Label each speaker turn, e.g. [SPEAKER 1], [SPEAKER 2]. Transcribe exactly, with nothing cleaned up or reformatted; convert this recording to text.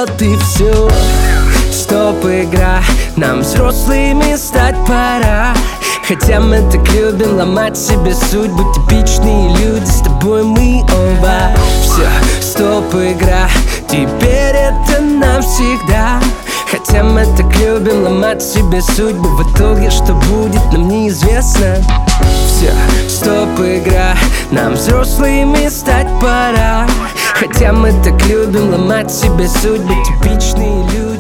[SPEAKER 1] вот и все. Стоп, игра, нам взрослыми стать пора. Хотя мы так любим ломать себе судьбу, типичные люди, с тобой мы оба. Все, стоп, игра, теперь это навсегда. Хотя мы так любим ломать себе судьбу, в итоге что будет, нам неизвестно. Все, стоп, игра, нам взрослыми стать пора. Хотя мы так любим ломать себе судьбу, типичные люди.